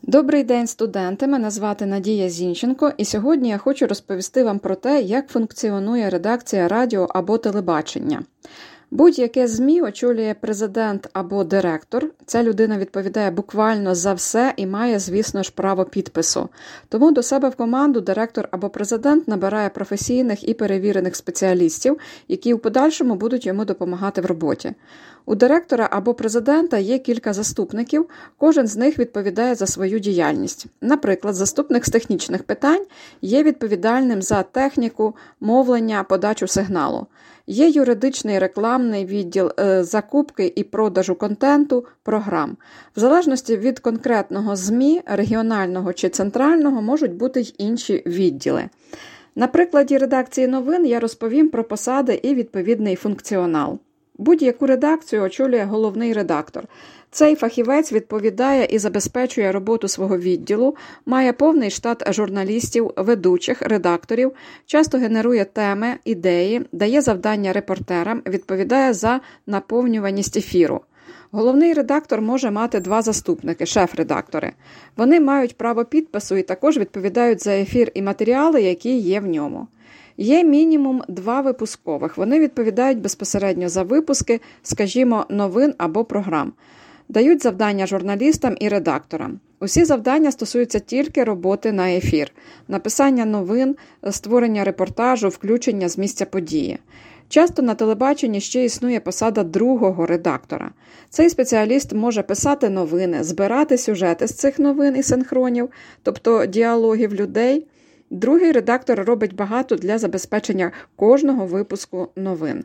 Добрий день, студенти! Мене звати Надія Зінченко, і сьогодні я хочу розповісти вам про те, як функціонує редакція радіо або телебачення. Будь-яке ЗМІ очолює президент або директор. Ця людина відповідає буквально за все і має, звісно ж, право підпису. Тому до себе в команду директор або президент набирає професійних і перевірених спеціалістів, які у подальшому будуть йому допомагати в роботі. У директора або президента є кілька заступників, кожен з них відповідає за свою діяльність. Наприклад, заступник з технічних питань є відповідальним за техніку, мовлення, подачу сигналу. Є юридичний рекламний відділ закупки і продажу контенту, програм. В залежності від конкретного ЗМІ, регіонального чи центрального, можуть бути й інші відділи. На прикладі редакції новин я розповім про посади і відповідний функціонал. Будь-яку редакцію очолює головний редактор. Цей фахівець відповідає і забезпечує роботу свого відділу, має повний штат журналістів, ведучих, редакторів, часто генерує теми, ідеї, дає завдання репортерам, відповідає за наповнюваність ефіру. Головний редактор може мати два заступники, шеф-редактори. Вони мають право підпису і також відповідають за ефір і матеріали, які є в ньому. Є мінімум 2 випускових. Вони відповідають безпосередньо за випуски, скажімо, новин або програм. Дають завдання журналістам і редакторам. Усі завдання стосуються тільки роботи на ефір, написання новин, створення репортажу, включення з місця події. Часто на телебаченні ще існує посада другого редактора. Цей спеціаліст може писати новини, збирати сюжети з цих новин і синхронів, тобто діалогів людей. Другий редактор робить багато для забезпечення кожного випуску новин.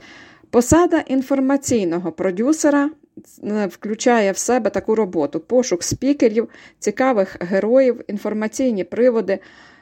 Посада інформаційного продюсера включає в себе таку роботу: пошук спікерів, цікавих героїв, інформаційні приводи.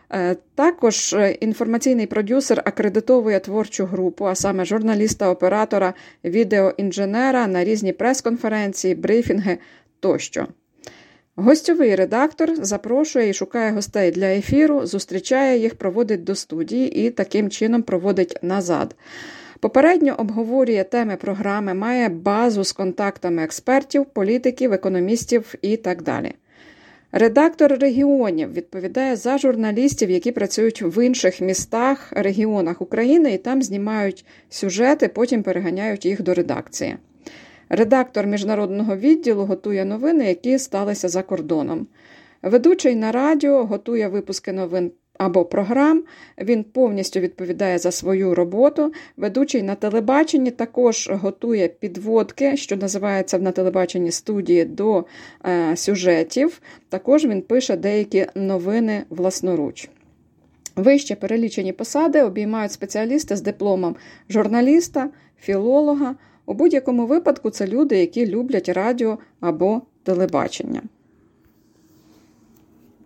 Також інформаційний продюсер акредитовує творчу групу, а саме журналіста-оператора, відеоінженера на різні прес-конференції, брифінги тощо. Гостьовий редактор запрошує і шукає гостей для ефіру, зустрічає їх, проводить до студії і таким чином проводить назад. Попередньо обговорює теми програми, має базу з контактами експертів, політиків, економістів і так далі. Редактор регіонів відповідає за журналістів, які працюють в інших містах, регіонах України і там знімають сюжети, потім переганяють їх до редакції. Редактор міжнародного відділу готує новини, які сталися за кордоном. Ведучий на радіо готує випуски новин або програм, він повністю відповідає за свою роботу. Ведучий на телебаченні також готує підводки, що називається на телебаченні студії, до сюжетів. Також він пише деякі новини власноруч. Вище перелічені посади обіймають спеціалісти з дипломом журналіста, філолога. У будь-якому випадку це люди, які люблять радіо або телебачення.